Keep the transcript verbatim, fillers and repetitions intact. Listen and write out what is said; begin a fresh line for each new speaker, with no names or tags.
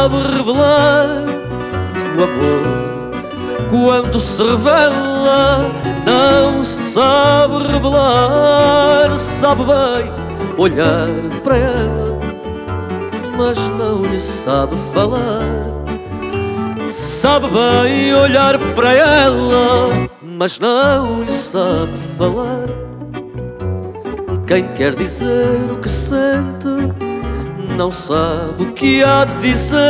sabe revelar o amor. Quando se revela, não se sabe revelar. Sabe bem olhar para ela, mas não lhe sabe falar. Sabe bem olhar para ela, mas não lhe sabe falar. Quem quer dizer o que sente, não sabe o que há de dizer.